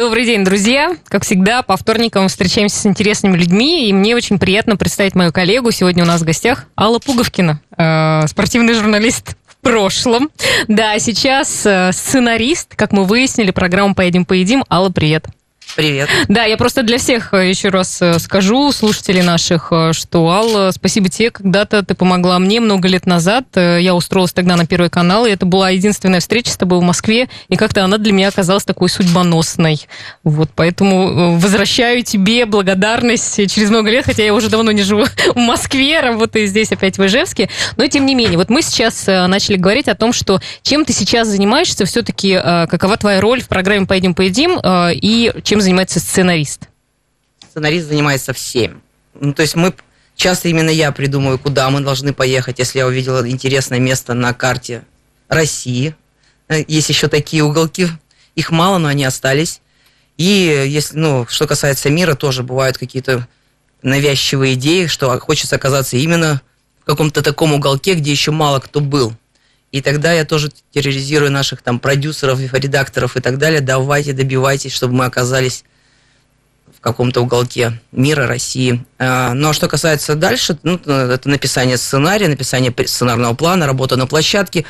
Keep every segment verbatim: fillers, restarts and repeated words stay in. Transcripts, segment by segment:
Добрый день, друзья. Как всегда, по вторникам встречаемся с интересными людьми, и мне очень приятно представить мою коллегу. Сегодня у нас в гостях Алла Пуговкина, э, спортивный журналист в прошлом. Да, сейчас э, сценарист, как мы выяснили, программу «Поедем, поедим». Алла, привет. Привет. Да, я просто для всех еще раз скажу, слушателей наших, что, Алла, спасибо тебе, когда-то ты помогла мне много лет назад. Я устроилась тогда на Первый канал, и это была единственная встреча с тобой в Москве, и как-то она для меня оказалась такой судьбоносной. Вот, поэтому возвращаю тебе благодарность через много лет, хотя я уже давно не живу в Москве, работаю здесь опять в Ижевске. Но, тем не менее, вот мы сейчас начали говорить о том, что чем ты сейчас занимаешься, все-таки какова твоя роль в программе «Поедем, поедим», и чем занимается сценарист? Сценарист занимается всем. Ну, то есть мы часто именно я придумываю, куда мы должны поехать, если я увидела интересное место на карте России. Есть еще такие уголки, их мало, но они остались. И если, ну, что касается мира, тоже бывают какие-то навязчивые идеи, что хочется оказаться именно в каком-то таком уголке, где еще мало кто был. И тогда я тоже терроризирую наших там продюсеров, редакторов и так далее. Давайте, добивайтесь, чтобы мы оказались в каком-то уголке мира, России. Ну, а что касается дальше, ну, это написание сценария, написание сценарного плана, работа на площадке.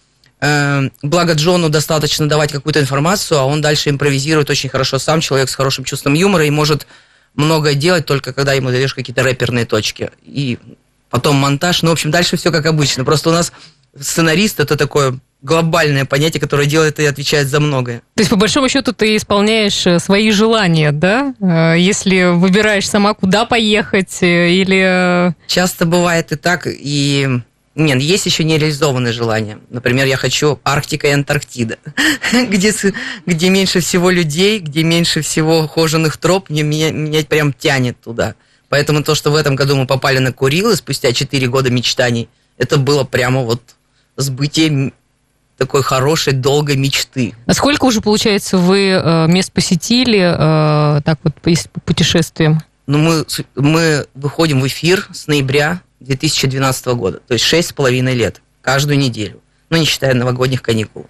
Благо Джону достаточно давать какую-то информацию, а он дальше импровизирует очень хорошо сам, человек с хорошим чувством юмора, и может многое делать только когда ему даешь какие-то рэперные точки. И потом монтаж. Ну, в общем, дальше все как обычно. Просто у нас сценарист – это такое глобальное понятие, которое делает и отвечает за многое. То есть, по большому счету, ты исполняешь свои желания, да? Если выбираешь сама, куда поехать, или… Часто бывает и так, и… Нет, есть еще нереализованные желания. Например, я хочу Арктика и Антарктида, где, где меньше всего людей, где меньше всего ухоженных троп, мне, меня, меня прям тянет туда. Поэтому то, что в этом году мы попали на Курилы спустя четыре года мечтаний, это было прямо вот сбытие такой хорошей, долгой мечты. А сколько уже, получается, вы э, мест посетили, э, так вот, по путешествиям? Ну, мы, мы выходим в эфир с ноября две тысячи двенадцатого года, то есть шесть с половиной лет, каждую неделю, ну, не считая новогодних каникул.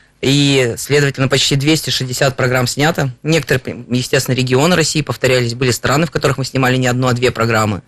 И, следовательно, почти двести шестьдесят программ снято. Некоторые, естественно, регионы России повторялись, были страны, в которых мы снимали не одну, а две программы.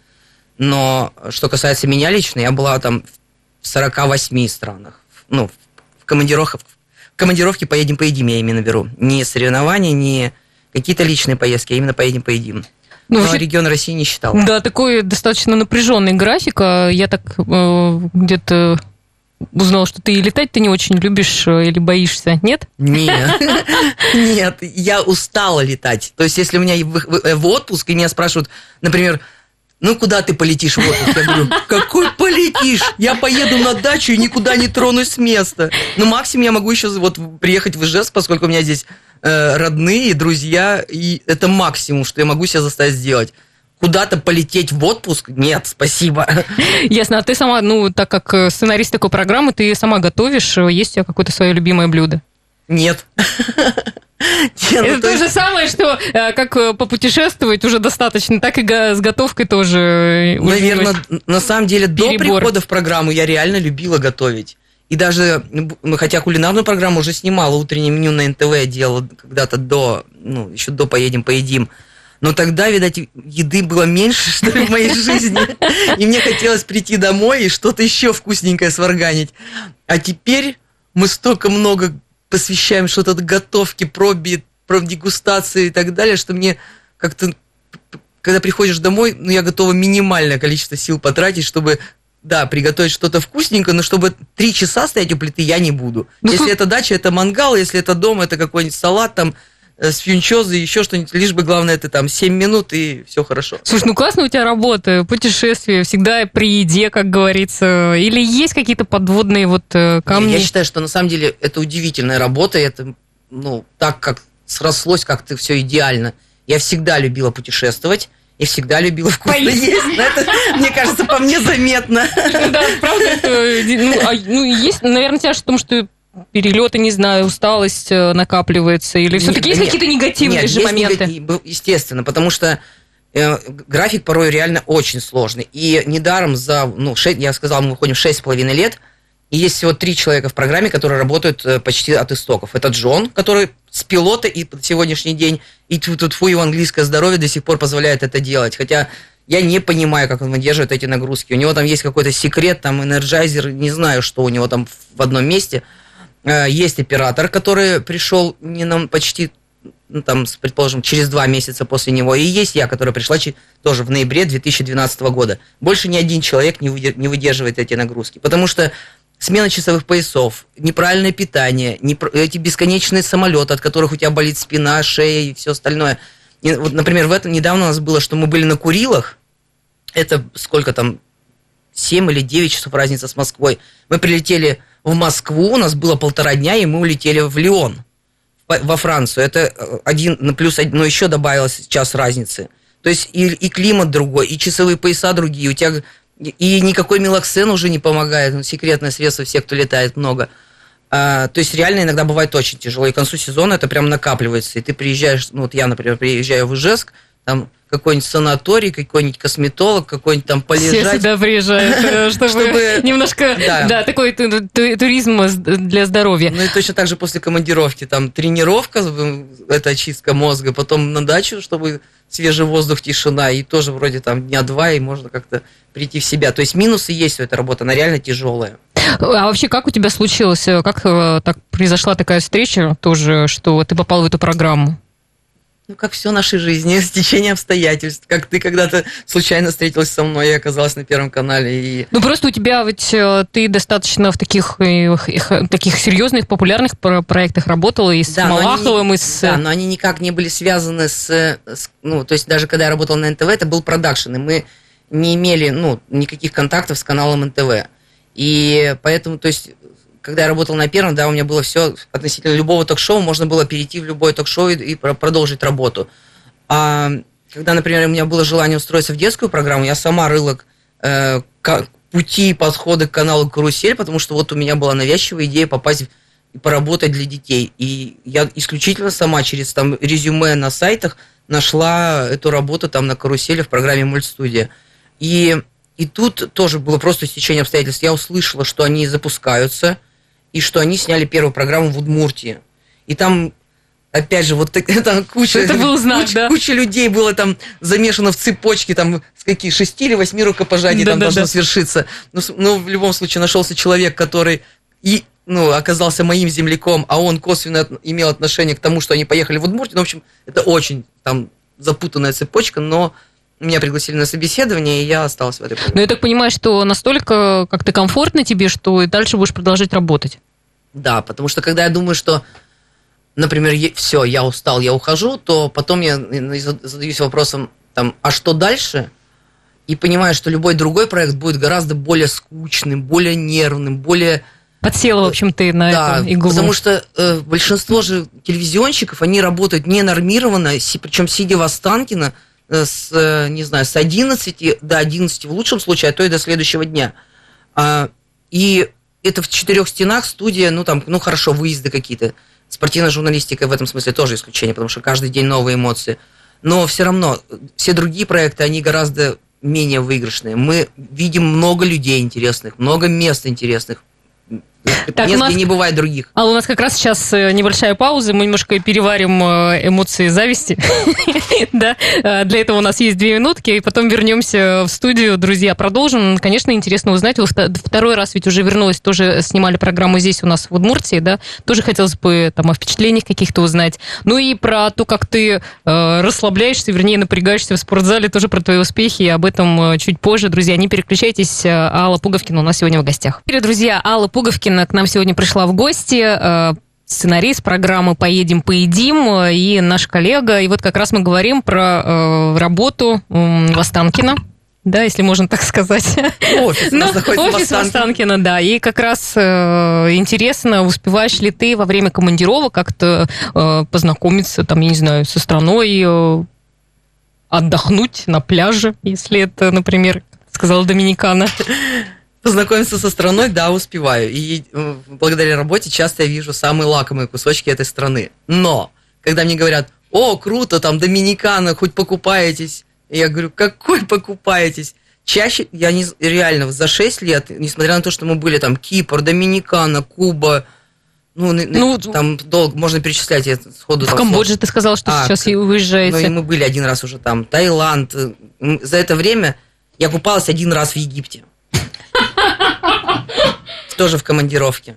Но что касается меня лично, я была там в сорока восьми странах. Ну, в командировках, в командировке «Поедем, поедим» я именно беру. Не соревнования, не какие-то личные поездки, а именно «Поедем, поедим». Ну, но вообще, регион России не считал. Да, такой достаточно напряженный график. Я так э, где-то узнала, что ты летать-то не очень любишь или боишься, нет? Нет, нет, я устала летать. То есть, если у меня в отпуск, и меня спрашивают, например, ну, куда ты полетишь в отпуск? Я говорю, какой полетишь? Я поеду на дачу и никуда не тронусь с места. Ну, максимум я могу еще вот приехать в Ижевск, поскольку у меня здесь э, родные, друзья, и это максимум, что я могу себя заставить сделать. Куда-то полететь в отпуск? Нет, спасибо. Ясно. А ты сама, ну, так как сценарист такой программы, ты сама готовишь? Есть у тебя какое-то свое любимое блюдо? Нет. Нет, это ну, то, то же есть... самое, что как попутешествовать уже достаточно, так и с готовкой тоже. Наверное, на самом деле перебор. До прихода в программу я реально любила готовить. И даже, хотя кулинарную программу уже снимала, утреннее меню на эн тэ вэ делала когда-то до, ну, еще до «Поедем, поедим». Но тогда, видать, еды было меньше, что ли, в моей жизни. И мне хотелось прийти домой и что-то еще вкусненькое сварганить. А теперь мы столько много посвящаем что-то готовке, пробе, проб дегустации и так далее, что мне как-то, когда приходишь домой, ну, я готова минимальное количество сил потратить, чтобы, да, приготовить что-то вкусненькое, но чтобы три часа стоять у плиты я не буду. Ну, если это дача, это мангал, если это дом, это какой-нибудь салат там с фьюнчозой, еще что-нибудь, лишь бы главное это там семь минут и все хорошо. Слушай, ну классно у тебя работа, путешествия, всегда при еде, как говорится, или есть какие-то подводные вот камни? Я считаю, что на самом деле это удивительная работа, это, ну, так как срослось как-то все идеально. Я всегда любила путешествовать, и всегда любила вкусно есть. Это, мне кажется, по мне заметно. Да, правда, ну, есть, наверное, тяжесть в том, что перелеты, не знаю, усталость накапливается, или все-таки есть какие-то негативные же моменты? Естественно, потому что э, график порой реально очень сложный. И недаром за, ну, шесть, я сказал, мы выходим шесть с половиной лет, и есть всего три человека в программе, которые работают почти от истоков. Это Джон, который с пилота и по сегодняшний день, и тьфу-тьфу, его английское здоровье до сих пор позволяет это делать. Хотя я не понимаю, как он выдерживает эти нагрузки. У него там есть какой-то секрет, там, энерджайзер, не знаю, что у него там в одном месте. Есть оператор, который пришел не нам почти, ну, там, предположим, через два месяца после него. И есть я, которая пришла тоже в ноябре две тысячи двенадцатого года. Больше ни один человек не выдерживает эти нагрузки. Потому что смена часовых поясов, неправильное питание, эти бесконечные самолеты, от которых у тебя болит спина, шея и все остальное. И вот, например, в этом недавно у нас было, что мы были на Курилах. Это сколько там, семь или девять часов разница с Москвой. Мы прилетели в Москву, у нас было полтора дня, и мы улетели в Лион, во Францию. Это один, плюс один, но еще добавилось час разницы. То есть и, и климат другой, и часовые пояса другие. У тебя и никакой мелоксен уже не помогает. Ну, секретное средство, все, кто летает, много. А, то есть реально иногда бывает очень тяжело. И к концу сезона это прям накапливается. И ты приезжаешь, ну вот я, например, приезжаю в Ижевск, там какой-нибудь санаторий, какой-нибудь косметолог, какой-нибудь там полежать. Все сюда приезжают, чтобы немножко, да, такой туризм для здоровья. Ну и точно так же после командировки, там тренировка, это очистка мозга, потом на дачу, чтобы свежий воздух, тишина, и тоже вроде там дня два, и можно как-то прийти в себя. То есть минусы есть у этой работы, она реально тяжелая. А вообще, как у тебя случилось, как так произошла такая встреча тоже, что ты попал в эту программу? Ну, как все в нашей жизни, стечение обстоятельств. Как ты когда-то случайно встретилась со мной и оказалась на Первом канале. И... Ну, просто у тебя ведь ты достаточно в таких, таких серьезных, популярных проектах работала и с да, Малаховым, они, и с... Да, но они никак не были связаны с, с... Ну, то есть даже когда я работала на эн тэ вэ, это был продакшн, и мы не имели, ну, никаких контактов с каналом эн тэ вэ. И поэтому, то есть... Когда я работал на Первом, да, у меня было все относительно любого ток-шоу, можно было перейти в любое ток-шоу и, и продолжить работу. А когда, например, у меня было желание устроиться в детскую программу, я сама рыла э, пути и подходы к каналу «Карусель», потому что вот у меня была навязчивая идея попасть и поработать для детей. И я исключительно сама через там резюме на сайтах нашла эту работу там на «Карусели» в программе «Мультстудия». И, и тут тоже было просто стечение обстоятельств. Я услышала, что они запускаются, и что они сняли первую программу в Удмуртии. И там, опять же, вот там куча, это был знак, куча, да? куча людей было там замешано в цепочке, там с какие шести или восьми рукопожатий да, там да, должно да. свершиться. Но, но в любом случае нашелся человек, который и, ну, оказался моим земляком, а он косвенно имел отношение к тому, что они поехали в Удмуртию. Ну, в общем, это очень там запутанная цепочка, но меня пригласили на собеседование, и я осталась в этой программе. Но я так понимаю, что настолько как-то комфортно тебе, что и дальше будешь продолжать работать. Да, потому что когда я думаю, что, например, все, я устал, я ухожу, то потом я задаюсь вопросом, там, а что дальше? И понимаю, что любой другой проект будет гораздо более скучным, более нервным, более... Подсела, в общем, ты на да, эту иглу. Потому что э, большинство же телевизионщиков, они работают ненормированно, си, причем сидя в Останкино, с, не знаю, с одиннадцати до одиннадцати в лучшем случае, а то и до следующего дня. А, и это в четырех стенах студия, ну там, ну хорошо, выезды какие-то. Спортивная журналистика в этом смысле тоже исключение, потому что каждый день новые эмоции. Но все равно, все другие проекты, они гораздо менее выигрышные. Мы видим много людей интересных, много мест интересных. Так, мест, нас... где не бывает других. А у нас как раз сейчас небольшая пауза, мы немножко переварим эмоции зависти. Да, для этого у нас есть две минутки, и потом вернемся в студию. Друзья, продолжим. Конечно, интересно узнать. Вы второй раз ведь уже вернулась, тоже снимали программу здесь у нас в Удмуртии, да? Тоже хотелось бы там о впечатлениях каких-то узнать. Ну и про то, как ты расслабляешься, вернее, напрягаешься в спортзале, тоже про твои успехи, и об этом чуть позже. Друзья, не переключайтесь. Алла Пуговкина у нас сегодня в гостях. Друзья, Алла Пуговкина к нам сегодня пришла в гости, сценарист программы «Поедем, поедим», и наш коллега. И вот как раз мы говорим про работу в Останкино, да, если можно так сказать. Офис у нас находится офис в Останкино, да. И как раз интересно, успеваешь ли ты во время командировок как-то познакомиться, там, я не знаю, со страной, отдохнуть на пляже, если это, например, сказала Доминикана. Познакомиться со страной, да, успеваю. И благодаря работе часто я вижу самые лакомые кусочки этой страны. Но, когда мне говорят, о, круто, там, Доминикана, хоть покупаетесь. Я говорю, какой покупаетесь? Чаще, я не, реально, за шесть лет, несмотря на то, что мы были там Кипр, Доминикана, Куба, Ну, ну, там долго, можно перечислять я сходу. В Камбодже ты сказал, что а, сейчас уезжаете. Ну, и мы были один раз уже там. Таиланд. За это время я купалась один раз в Египте. Тоже в командировке.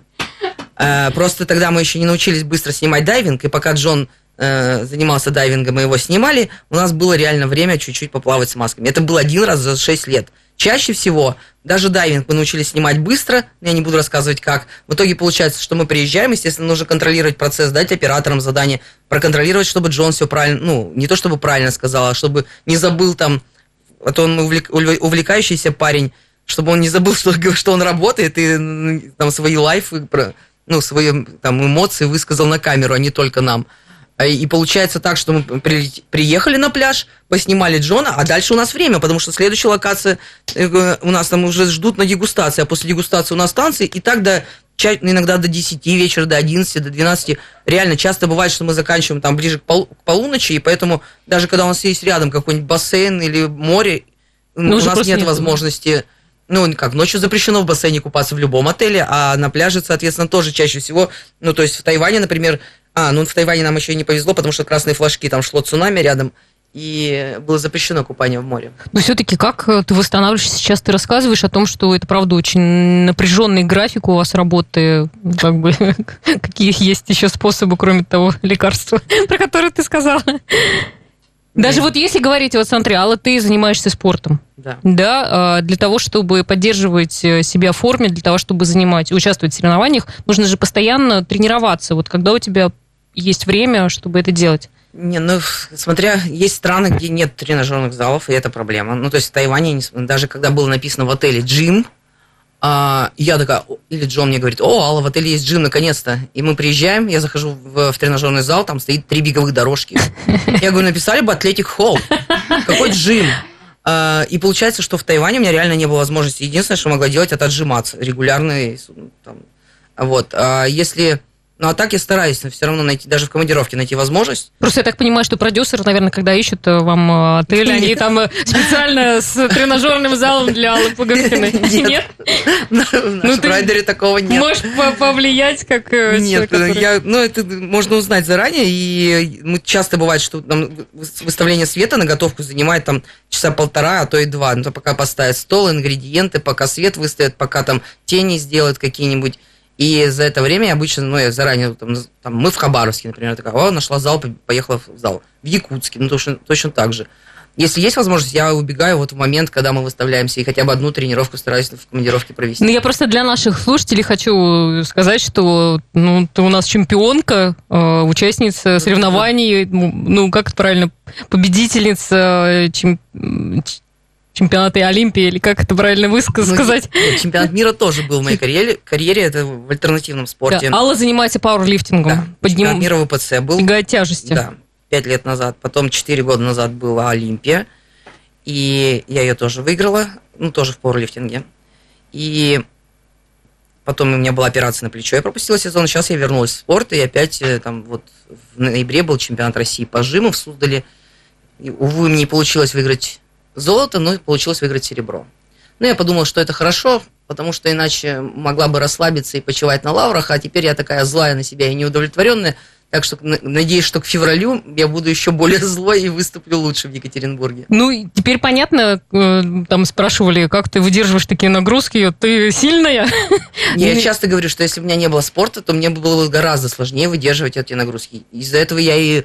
Просто тогда мы еще не научились быстро снимать дайвинг, и пока Джон занимался дайвингом, мы его снимали, у нас было реально время чуть-чуть поплавать с масками. Это был один раз за шесть лет. Чаще всего даже дайвинг мы научились снимать быстро, я не буду рассказывать как. В итоге получается, что мы приезжаем, естественно, нужно контролировать процесс, дать операторам задание, проконтролировать, чтобы Джон все правильно, ну, не то чтобы правильно сказал, а чтобы не забыл там, а то он увлек, увлекающийся парень, чтобы он не забыл, что, что он работает, и там свои лайфы, ну, свои там эмоции высказал на камеру, а не только нам. И получается так, что мы приехали на пляж, поснимали Джона, а дальше у нас время, потому что следующая локация, у нас там уже ждут на дегустации, а после дегустации у нас танцы, и так до, иногда до десяти вечера, до одиннадцати, до двенадцати. Реально часто бывает, что мы заканчиваем там ближе к, пол, к полуночи, и поэтому даже когда у нас есть рядом какой-нибудь бассейн или море, ну, у нас нет, нет возможности... Ну, как, ночью запрещено в бассейне купаться в любом отеле, а на пляже, соответственно, тоже чаще всего, ну, то есть в Тайване, например, а, ну, в Тайване нам еще не повезло, потому что красные флажки, там шло цунами рядом, и было запрещено купание в море. Но все-таки как ты восстанавливаешься? Сейчас ты рассказываешь о том, что это, правда, очень напряженный график у вас работы, как бы, какие есть еще способы, кроме того лекарства, про которое ты сказала? Даже вот если говорить, вот смотри, Алла, ты занимаешься спортом. Да. Да, для того, чтобы поддерживать себя в форме, для того, чтобы занимать, участвовать в соревнованиях, нужно же постоянно тренироваться. Вот когда у тебя есть время, чтобы это делать? Не, ну, смотря, есть страны, где нет тренажерных залов, и это проблема. Ну, то есть в Тайване, даже когда было написано в отеле «джим», А, я такая, или Джон мне говорит: о, Алла, в отеле есть джим, наконец-то. И мы приезжаем, я захожу в, в тренажерный зал, там стоит три беговых дорожки. Я говорю, написали бы Athletic Hall. Какой джим? А, и получается, что в Тайване у меня реально не было возможности. Единственное, что могла делать, это отжиматься. Регулярный. Там, вот. А если... Ну, а так я стараюсь все равно найти, даже в командировке найти возможность. Просто я так понимаю, что продюсеры, наверное, когда ищут вам отель, они там специально с тренажерным залом для Аллы Пуговкиной. Нет? В нашем райдере такого нет. Можешь повлиять, как человек, Нет, ну, это можно узнать заранее, и часто бывает, что выставление света на готовку занимает там часа полтора, а то и два. Ну, пока поставят стол, ингредиенты, пока свет выставят, пока там тени сделают какие-нибудь. И за это время я обычно, ну, я заранее, там, там, мы в Хабаровске, например, такая, о, нашла зал, поехала в зал. В Якутске, ну, точно, точно так же. Если есть возможность, я убегаю вот в момент, когда мы выставляемся, и хотя бы одну тренировку стараюсь в командировке провести. Ну, я просто для наших слушателей хочу сказать, что, ну, ты у нас чемпионка, э, участница соревнований, ну, как это правильно, победительница чем... чемпионаты Олимпии, или как это правильно высказать? Ну, нет, чемпионат мира тоже был в моей карьере, карьере это в альтернативном спорте. Да. Алла занимается пауэрлифтингом. Да, Подним... чемпионат мира в ВПЦ был. Тягать тяжести. Да, пять лет назад. Потом четыре года назад была Олимпия, и я ее тоже выиграла, ну, тоже в пауэрлифтинге. И потом у меня была операция на плечо, я пропустила сезон, сейчас я вернулась в спорт, и опять там вот в ноябре был чемпионат России по жиму в Суздале. И, увы, мне не получилось выиграть золото, но получилось выиграть серебро. Ну, я подумал, что это хорошо, потому что иначе могла бы расслабиться и почивать на лаврах, а теперь я такая злая на себя и неудовлетворенная, так что надеюсь, что к февралю я буду еще более злой и выступлю лучше в Екатеринбурге. Ну, теперь понятно, там спрашивали, как ты выдерживаешь такие нагрузки, ты сильная? Я часто говорю, что если бы у меня не было спорта, то мне было бы гораздо сложнее выдерживать эти нагрузки. Из-за этого я и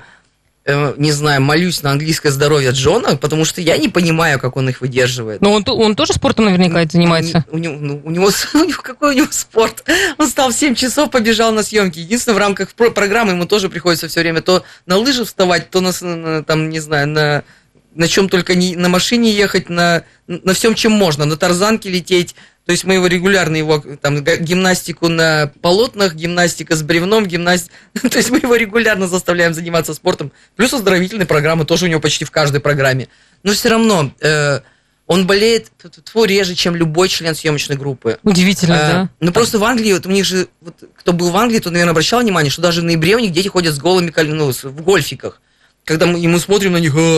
не знаю, молюсь на английское здоровье Джона, потому что я не понимаю, как он их выдерживает. Но он, он тоже спортом наверняка занимается? У него, ну, у, него, у него какой у него спорт? Он встал в семь часов, побежал на съемки. Единственное, в рамках программы ему тоже приходится все время то на лыжи вставать, то на, там, не знаю, на, на чем только не, на машине ехать, на, на всем, чем можно, на тарзанке лететь. То есть мы его регулярно, его там гимнастику на полотнах, гимнастика с бревном, гимнастика... То есть мы его регулярно заставляем заниматься спортом. Плюс оздоровительные программы тоже у него почти в каждой программе. Но все равно э, он болеет тьфу, реже, чем любой член съемочной группы. Удивительно, э, да. Ну просто в Англии, вот у них же, вот, кто был в Англии, тот, наверное, обращал внимание, что даже в ноябре у них дети ходят с голыми, ну, в гольфиках. Когда мы, и мы смотрим на них... Э,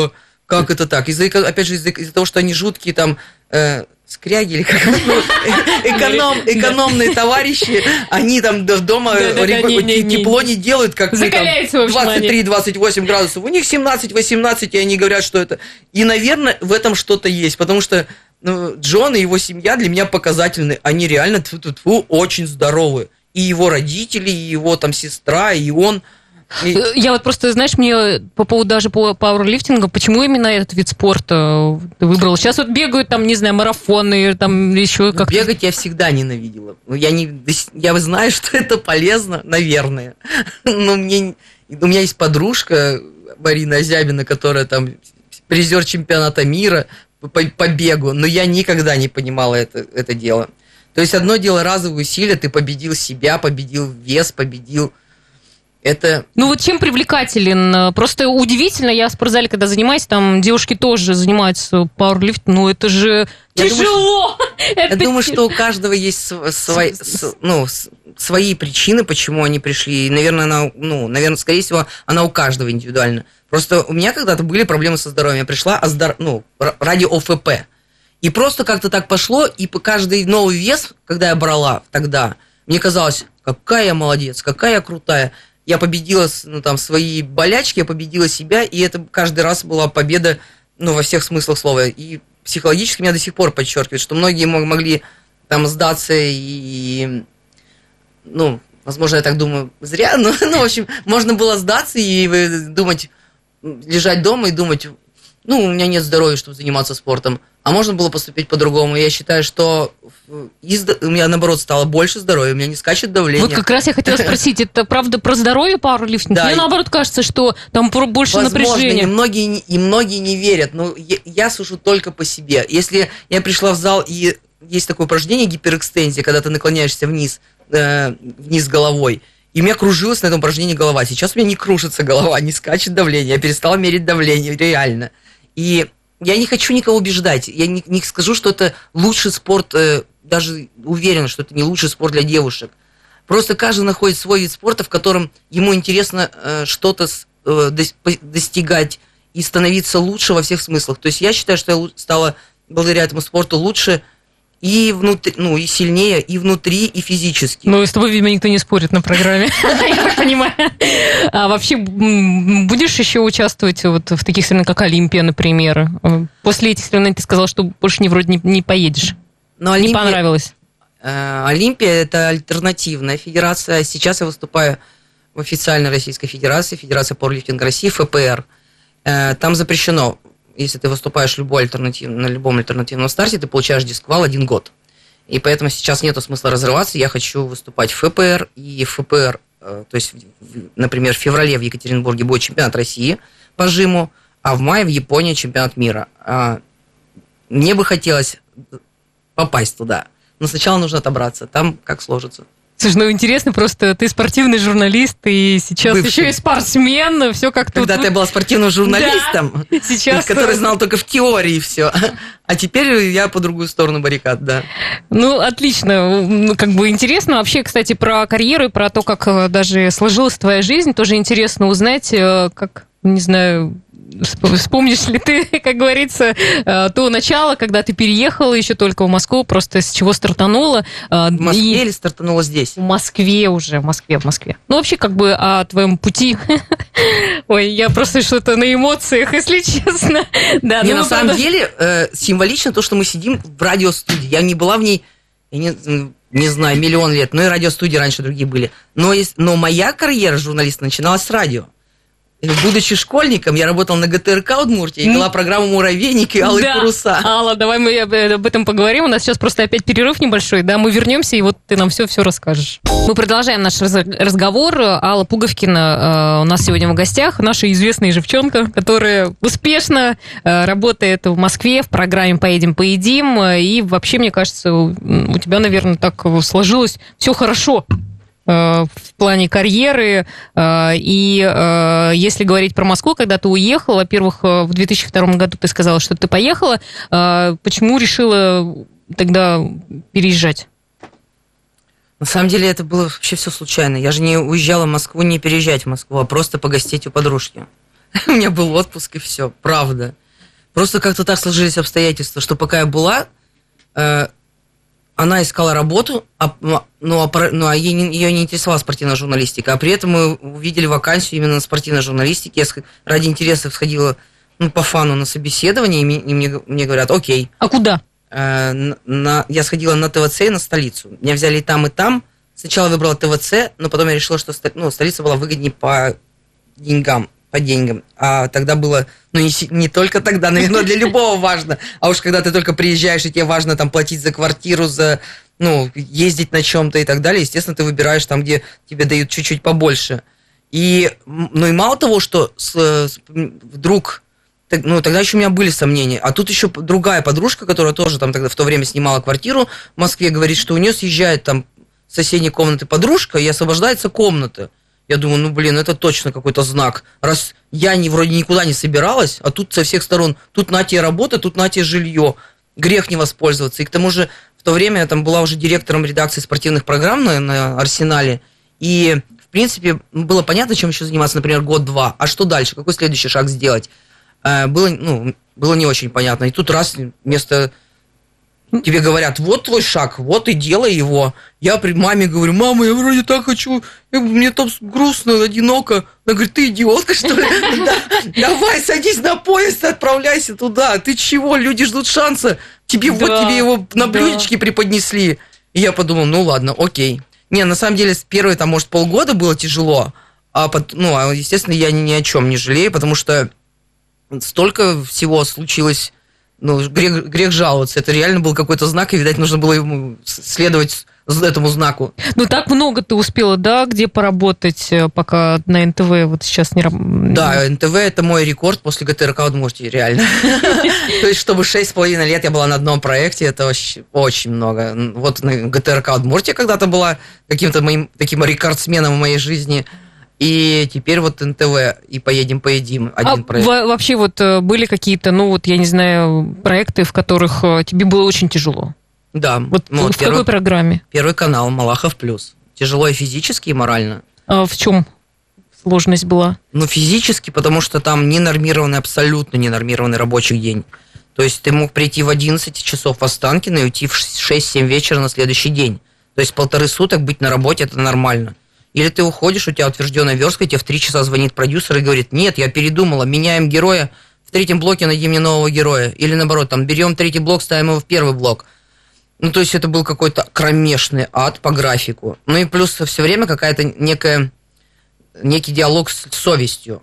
Как это так? Из-за, опять же, из-за, из-за того, что они жуткие там э, скряги или как ну, эконом, экономные товарищи, они там дома тепло не делают, как мы там двадцать три двадцать восемь градусов. У них семнадцать восемнадцать, и они говорят, что это... И, наверное, в этом что-то есть, потому что ну, Джон и его семья для меня показательны. Они реально тьфу-тьфу-тьфу, очень здоровы. И его родители, и его там сестра, и он... И... Я вот просто, знаешь, мне по поводу даже по пауэрлифтингу, почему именно этот вид спорта ты выбрал? Сейчас вот бегают там, не знаю, марафоны, там еще как-то... Бегать я всегда ненавидела. Я, не, я знаю, что это полезно, наверное. Но мне, у меня есть подружка Марина Азябина, которая там призер чемпионата мира по, по бегу, но я никогда не понимала это, это дело. То есть одно дело разовые усилия, ты победил себя, победил вес, победил... Это... Ну вот чем привлекателен? Просто удивительно, я в спортзале, когда занимаюсь, там девушки тоже занимаются пауэрлифтингом, но это же я тяжело! Думаю, что, это... Я думаю, что у каждого есть свои, ну, свои причины, почему они пришли. И, наверное, она, ну, наверное, скорее всего, она у каждого индивидуально. Просто у меня когда-то были проблемы со здоровьем. Я пришла оздор... ну, ради О Ф П. И просто как-то так пошло, и по каждый новый вес, когда я брала тогда, мне казалось, какая я молодец, какая я крутая. Я победила ну, там, свои болячки, я победила себя, и это каждый раз была победа ну, во всех смыслах слова. И психологически меня до сих пор подчеркивает, что многие могли там сдаться и, ну, возможно, я так думаю, зря, но, ну, в общем, можно было сдаться и думать, лежать дома и думать, ну, у меня нет здоровья, чтобы заниматься спортом. А можно было поступить по-другому. Я считаю, что у меня, наоборот, стало больше здоровья, у меня не скачет давление. Вот как раз я хотела спросить, это правда про здоровье пауэрлифтинг? Да. Мне, наоборот, кажется, что там больше возможно, напряжения. И многие, и многие не верят, но я, я сужу только по себе. Если я пришла в зал, и есть такое упражнение гиперэкстензия, когда ты наклоняешься вниз, э, вниз головой, и у меня кружилась на этом упражнении голова. Сейчас у меня не кружится голова, не скачет давление, я перестала мерить давление, реально. И я не хочу никого убеждать. Я не, не скажу, что это лучший спорт, э, даже уверен, что это не лучший спорт для девушек. Просто каждый находит свой вид спорта, в котором ему интересно э, что-то э, достигать и становиться лучше во всех смыслах. То есть я считаю, что я стала благодаря этому спорту лучше и внутри, ну, и сильнее, и внутри, и физически. Ну, и с тобой, видимо, никто не спорит на программе, я так понимаю. А вообще, будешь еще участвовать вот в таких соревнованиях, как Олимпия, например? После этих соревнований ты сказал, что больше не вроде не, не поедешь. Но Олимпия, не понравилось? Э, Олимпия – это альтернативная федерация. Сейчас я выступаю в официальной Российской Федерации, Федерация пауэрлифтинга России, Ф П Р. Э, там запрещено, если ты выступаешь любой альтернатив, на любом альтернативном старте, ты получаешь дисквал один год. И поэтому сейчас нету смысла разрываться. Я хочу выступать в Ф П Р. И Ф П Р, то есть, например, в феврале в Екатеринбурге будет чемпионат России по жиму, а в мае в Японии чемпионат мира. Мне бы хотелось попасть туда. Но сначала нужно отобраться. Там как сложится. Слушай, ну интересно, просто ты спортивный журналист, и сейчас бывший. Еще и спортсмен, все как тут. Когда-то я была спортивным журналистом, да, сейчас... который знал только в теории все. А теперь я по другую сторону баррикад, да. Ну, отлично. Как бы интересно. Вообще, кстати, про карьеру и про то, как даже сложилась твоя жизнь, тоже интересно узнать, как, не знаю... Вспомнишь ли ты, как говорится, то начало, когда ты переехала еще только в Москву, просто с чего стартанула? В Москве и... или стартанула здесь? В Москве уже, в Москве, в Москве. Ну, вообще, как бы о твоем пути. Ой, я просто что-то на эмоциях, если честно. Да, не, на самом правда... деле, э, символично то, что мы сидим в радиостудии. Я не была в ней, я не, не знаю, миллион лет, но и радиостудии раньше другие были. Но, есть, но моя карьера журналиста начиналась с радио. Будучи школьником, я работал на Г Т Р К Удмуртии и вела программу «Муравейник» и «Алые да. паруса». Алла, давай мы об этом поговорим. У нас сейчас просто опять перерыв небольшой, да, мы вернемся, и вот ты нам все-все расскажешь. Мы продолжаем наш разговор. Алла Пуговкина у нас сегодня в гостях, наша известная девчонка, которая успешно работает в Москве в программе «Поедем, поедим». И вообще, мне кажется, у тебя, наверное, так сложилось все хорошо в плане карьеры. И если говорить про Москву, когда ты уехала, во-первых, в две тысячи втором году ты сказала, что ты поехала. Почему решила тогда переезжать? На самом деле это было вообще все случайно. Я же не уезжала в Москву, не переезжать в Москву, а просто погостить у подружки. У меня был отпуск и все, правда. Просто как-то так сложились обстоятельства, что пока я была, э, она искала работу, а, ну, а, ну, а ей не, ее не интересовала спортивная журналистика, а при этом мы увидели вакансию именно на спортивной журналистике. Я ради интереса сходила, ну, по фану на собеседование, и, и мне, мне говорят, окей. А куда? Э, на, я сходила на ТВЦ и на столицу. Меня взяли и там, и там. Сначала выбрала ТВЦ, но потом я решила, что ну, столица была выгоднее по деньгам. по деньгам. А тогда было, ну, не, не только тогда, наверное, для любого важно, а уж когда ты только приезжаешь, и тебе важно там платить за квартиру, за, ну, ездить на чем-то и так далее, естественно, ты выбираешь там, где тебе дают чуть-чуть побольше. И, ну, и мало того, что с, с, вдруг, ну, тогда еще у меня были сомнения, а тут еще другая подружка, которая тоже там тогда в то время снимала квартиру в Москве, говорит, что у нее съезжает там с соседней комнаты подружка, и освобождается комната. Я думаю, ну, блин, это точно какой-то знак. Раз я не, вроде никуда не собиралась, а тут со всех сторон, тут на тебе работа, тут на тебе жилье. Грех не воспользоваться. И к тому же в то время я там была уже директором редакции спортивных программ на, на Арсенале. И, в принципе, было понятно, чем еще заниматься, например, год-два. А что дальше? Какой следующий шаг сделать? Было, ну, было не очень понятно. И тут раз вместо... Тебе говорят, вот твой шаг, вот и делай его. Я при маме говорю, мама, я вроде так хочу, мне там грустно, одиноко. Она говорит, ты идиотка, что ли? Давай, садись на поезд, отправляйся туда. Ты чего, люди ждут шанса. Тебе вот тебе его на блюдечке преподнесли. И я подумал, ну ладно, окей. Не, на самом деле, первые, там, может, полгода было тяжело. А, ну, естественно, я ни о чем не жалею, потому что столько всего случилось. Ну, грех, грех жаловаться. Это реально был какой-то знак, и, видать, нужно было ему следовать этому знаку. Ну, так много ты успела, да, где поработать, пока на эн тэ вэ вот сейчас не работаешь? Да, эн тэ вэ – это мой рекорд после гэ тэ эр ка Удмуртии, реально. То есть, чтобы шесть с половиной лет я была на одном проекте, это очень много. Вот гэ тэ эр ка Удмуртия когда-то была каким-то моим таким рекордсменом в моей жизни. И теперь вот эн тэ вэ и «Поедем, поедим» один а проект. А вообще вот были какие-то, ну вот, я не знаю, проекты, в которых тебе было очень тяжело? Да. Вот ну, в первый, какой программе? Первый канал «Малахов плюс». Тяжело и физически, и морально. А в чем сложность была? Ну, физически, потому что там ненормированный, абсолютно ненормированный рабочий день. То есть ты мог прийти в одиннадцать часов в Останкино и уйти в шесть-семь вечера на следующий день. То есть полторы суток быть на работе – это нормально. Или ты уходишь, у тебя утвержденная верстка, тебе в три часа звонит продюсер и говорит, нет, я передумала, меняем героя, в третьем блоке найди мне нового героя. Или наоборот, там, берем третий блок, ставим его в первый блок. Ну, то есть это был какой-то кромешный ад по графику. Ну и плюс все время какая-то некая, некий диалог с совестью.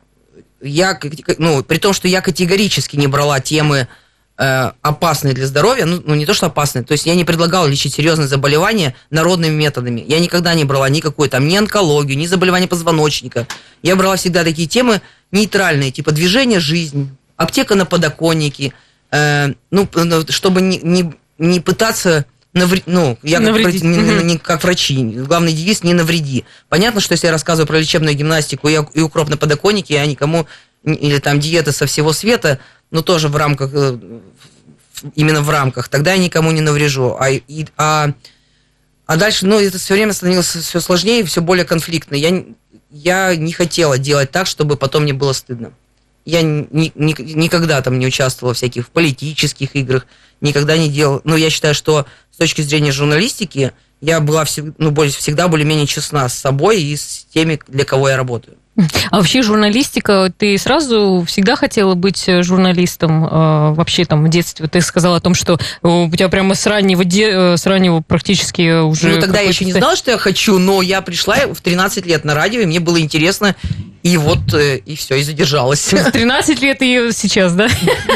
Я, ну, при том, что я категорически не брала темы э, опасные для здоровья, ну, ну, не то, что опасные, то есть я не предлагала лечить серьезные заболевания народными методами. Я никогда не брала никакой там, ни онкологию, ни заболевания позвоночника. Я брала всегда такие темы нейтральные, типа движение, жизнь, аптека на подоконнике, э, ну, чтобы не, не, не пытаться... Навр... Ну, я как, врач, не, не, не, как врачи, главный девиз не навреди. Понятно, что если я рассказываю про лечебную гимнастику и, и укроп на подоконнике, я никому, или там диета со всего света, но тоже в рамках, именно в рамках, тогда я никому не наврежу. А, и, а, а дальше, ну, это все время становилось все сложнее и все более конфликтно. Я, я не хотела делать так, чтобы потом мне было стыдно. Я ни, ни, никогда там не участвовала в всяких политических играх, никогда не делал. Но я считаю, что с точки зрения журналистики я была всегда, ну, всегда более-менее честна с собой и с теми, для кого я работаю. А вообще журналистика, ты сразу всегда хотела быть журналистом? Э, вообще там в детстве ты сказала о том, что у тебя прямо с раннего, де, с раннего практически уже... Ну, тогда я еще не знала, что я хочу, но я пришла в тринадцать лет на радио, и мне было интересно, и вот, и все, и задержалась. В тринадцать лет и сейчас, да?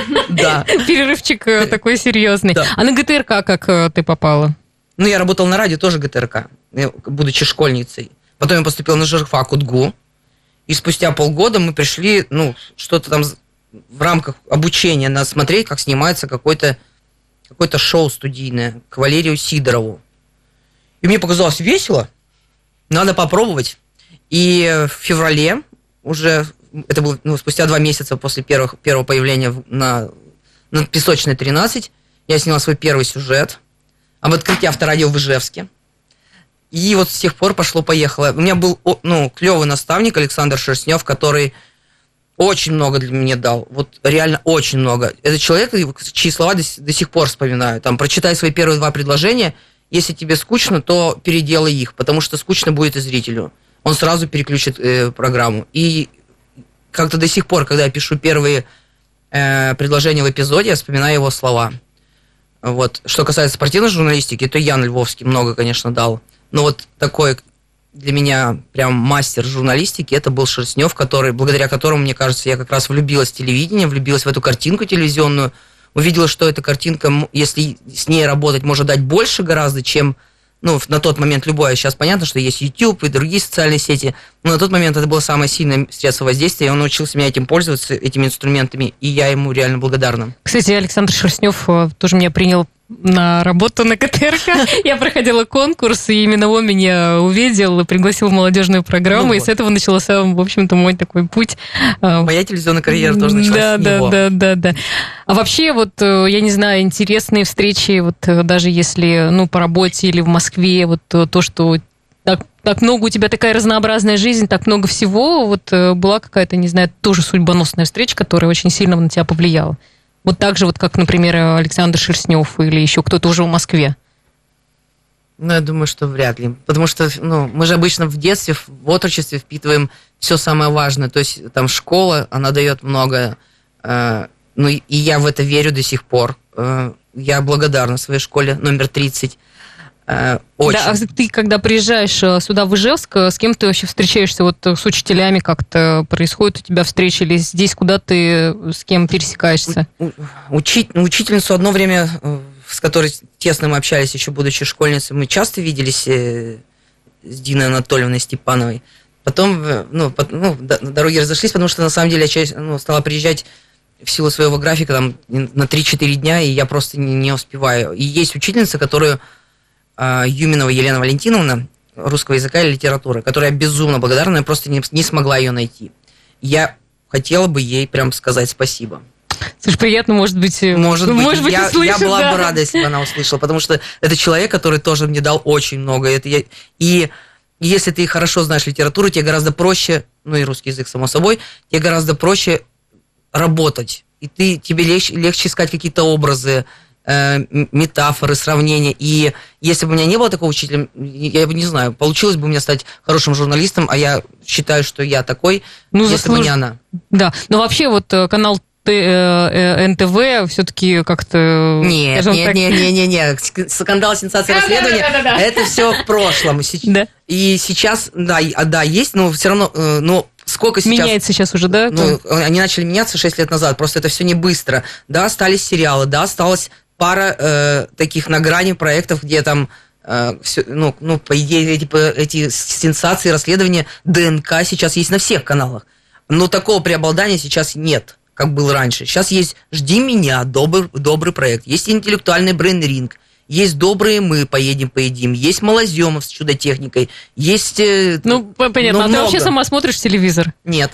Да. Перерывчик такой серьезный. Да. А на гэ тэ эр ка как ты попала? Ну, я работала на радио, тоже гэ тэ эр ка, будучи школьницей. Потом я поступила на журфак УДГУ. И спустя полгода мы пришли, ну, что-то там в рамках обучения надо смотреть, как снимается какое-то, какое-то шоу студийное к Валерию Сидорову. И мне показалось весело, надо попробовать. И в феврале, уже, это было ну, спустя два месяца после первых, первого появления на, на Песочной тринадцать, я сняла свой первый сюжет об открытии авторадио в Ижевске. И вот с тех пор пошло-поехало. У меня был, ну, клевый наставник Александр Шерстнев, который очень много для меня дал. Вот реально очень много. Это человек, чьи слова до, до сих пор вспоминаю. Там, прочитай свои первые два предложения. Если тебе скучно, то переделай их, потому что скучно будет и зрителю. Он сразу переключит э, программу. И как-то до сих пор, когда я пишу первые э, предложения в эпизоде, я вспоминаю его слова. Вот. Что касается спортивной журналистики, то Ян Львовский много, конечно, дал. Но вот такой для меня прям мастер журналистики, это был Шерстнев, который, благодаря которому, мне кажется, я как раз влюбилась в телевидение, влюбилась в эту картинку телевизионную, увидела, что эта картинка, если с ней работать, может дать больше гораздо, чем, ну, на тот момент любое. Сейчас понятно, что есть YouTube и другие социальные сети, но на тот момент это было самое сильное средство воздействия, и он научился меня этим пользоваться, этими инструментами, и я ему реально благодарна. Кстати, Александр Шерстнев тоже меня принял на работу на ка тэ эр ка. Я проходила конкурс, и именно он меня увидел и пригласил в молодежную программу, ну, и вот. С этого начался, в общем-то, мой такой путь. Моя телевизионная карьера тоже началась да, с да, него. Да, да, да. А вообще, вот, я не знаю, интересные встречи, вот даже если, ну, по работе или в Москве, вот то, что так, так много, у тебя такая разнообразная жизнь, так много всего, вот была какая-то, не знаю, тоже судьбоносная встреча, которая очень сильно на тебя повлияла. Вот так же, вот как, например, Александр Шерстнев или еще кто-то уже в Москве? Ну, я думаю, что вряд ли. Потому что, ну, мы же обычно в детстве, в отрочестве впитываем все самое важное. То есть, там, школа, она дает многое. Э, ну, и я в это верю до сих пор. Э, я благодарна своей школе номер тридцать. Э, очень. Да, а ты, когда приезжаешь сюда, в Ижевск, с кем ты вообще встречаешься? Вот с учителями как-то происходит у тебя встреча? Или здесь куда ты с кем пересекаешься? У, учи, учительницу одно время, с которой тесно мы общались, еще будучи школьницей, мы часто виделись с Диной Анатольевной Степановой. Потом, ну, по, ну, дороги разошлись, потому что, на самом деле, я ну, стала приезжать в силу своего графика там, на три-четыре дня, и я просто не, не успеваю. И есть учительница, которую Юминова Елена Валентиновна, русского языка и литературы, которая безумно благодарна, я просто не, не смогла ее найти. Я хотела бы ей прям сказать спасибо. Слушай, приятно, может быть, может быть, может быть я, услышит, я была да. бы рада, если бы она услышала, потому что это человек, который тоже мне дал очень много. Это я, и если ты хорошо знаешь литературу, тебе гораздо проще, ну и русский язык, само собой, тебе гораздо проще работать. И ты, тебе легче, легче искать какие-то образы, метафоры, сравнения. И если бы у меня не было такого учителя, я бы не знаю, получилось бы у меня стать хорошим журналистом, а я считаю, что я такой, ну, если заслуж... бы не она. Да, но вообще вот канал эн тэ вэ все-таки как-то... Нет, нет, так... нет, нет, нет, нет. Скандал, сенсация, расследование, это все в прошлом. И сейчас, да, да, есть, но все равно, но сколько сейчас... Меняется сейчас уже, да? Ну, они начали меняться шесть лет назад, просто это все не быстро. Да, остались сериалы, да, осталось пара э, таких на грани проектов, где там, э, все, ну, ну, по идее, эти, эти сенсации, расследования, ДНК сейчас есть на всех каналах. Но такого преобладания сейчас нет, как было раньше. Сейчас есть «Жди меня», добрый, добрый проект, есть интеллектуальный брейн-ринг, есть «Добрые мы», «Поедем, поедим», есть «Малоземов» с чудо-техникой, есть... Э, ну, понятно, ну, а много. Ты вообще сама смотришь телевизор? Нет.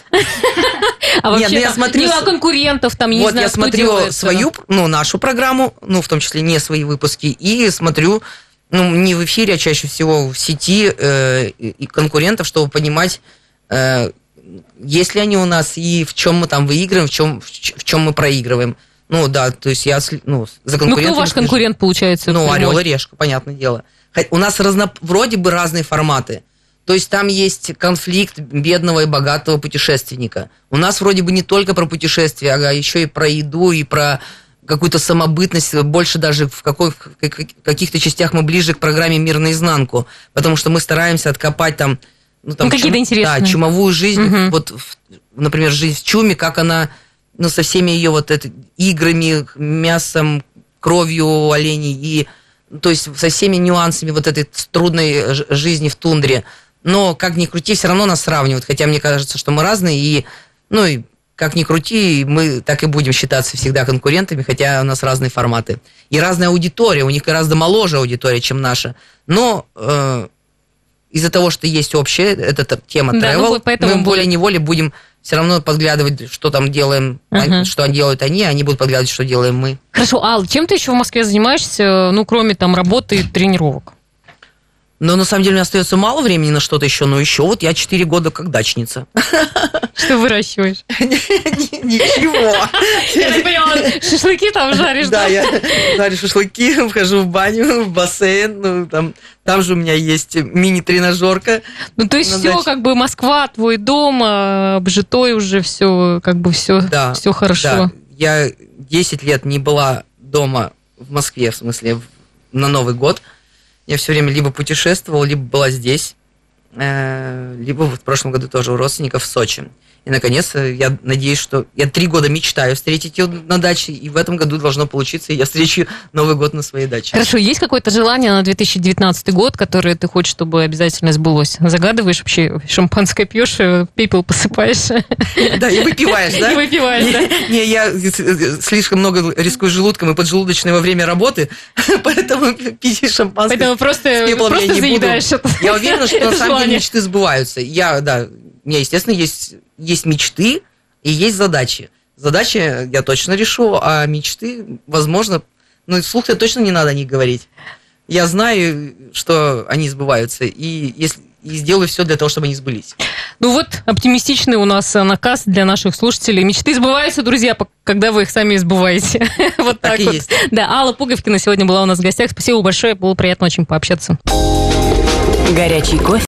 А вообще, Нет, ну, я смотрю... Не, а конкурентов там, я вот не знаю, я смотрю делается. свою, ну, нашу программу, ну, в том числе не свои выпуски, и смотрю, ну, не в эфире, а чаще всего в сети э, и конкурентов, чтобы понимать, э, есть ли они у нас, и в чем мы там выигрываем, в чем, в чем мы проигрываем. Ну, да, то есть я, ну, за конкурентами... Ну, кто ваш конкурент, получается? Ну, «Орел и решка», понятное дело. У нас разно... вроде бы разные форматы. То есть там есть конфликт бедного и богатого путешественника. У нас вроде бы не только про путешествия, а еще и про еду, и про какую-то самобытность. Больше даже в, какой, в каких-то частях мы ближе к программе «Мир наизнанку», потому что мы стараемся откопать там... Ну, там ну какие-то чум... интересные. Да, чумовую жизнь. Угу. Вот, например, жизнь в чуме, как она... Ну, со всеми ее вот это, играми, мясом, кровью оленей, и, то есть со всеми нюансами вот этой трудной жизни в тундре. Но, как ни крути, все равно нас сравнивают, хотя мне кажется, что мы разные, и, ну, и как ни крути, мы так и будем считаться всегда конкурентами, хотя у нас разные форматы. И разная аудитория, у них гораздо моложе аудитория, чем наша. Но э, из-за того, что есть общая, эта тема да, travel, ну, мы волей-неволей будем все равно подглядывать, что там делаем, uh-huh. что делают они, они будут подглядывать, что делаем мы. Хорошо, Ал, чем ты еще в Москве занимаешься, ну, кроме там работы и тренировок? Но на самом деле у меня остается мало времени на что-то еще, но еще вот я четыре года как дачница. Что выращиваешь? Ничего. Я так поняла, шашлыки там жаришь, да? Да, я жарю шашлыки, вхожу в баню, в бассейн, ну, там, там же у меня есть мини-тренажерка. Ну, то есть все, как бы Москва, твой дом, обжитой уже, все, как бы все, да, все хорошо. Да. Я десять лет не была дома в Москве, в смысле, на Новый год. Я все время либо путешествовала, либо была здесь, либо в прошлом году тоже у родственников в Сочи. И, наконец, я надеюсь, что... Я три года мечтаю встретить ее на даче, и в этом году должно получиться, и я встречу Новый год на своей даче. Хорошо, есть какое-то желание на две тысячи девятнадцатый год, которое ты хочешь, чтобы обязательно сбылось? Загадываешь вообще, шампанское пьешь, пепел посыпаешь? Да, и выпиваешь, да? И выпиваешь, да. Не, я слишком много рискую желудком и поджелудочной во время работы, поэтому пить шампанское Поэтому просто заедаешь это. Я уверена, что на самом деле мечты сбываются. Я, да, у меня, естественно, есть... Есть мечты и есть задачи. Задачи я точно решу, а мечты, возможно, ну, вслух-то точно не надо о них говорить. Я знаю, что они сбываются, и, если, и сделаю все для того, чтобы они сбылись. Ну вот, оптимистичный у нас наказ для наших слушателей. Мечты сбываются, друзья, когда вы их сами сбываете. Вот так вот. Да, Алла Пуговкина сегодня была у нас в гостях. Спасибо большое, было приятно очень пообщаться. Горячий кофе.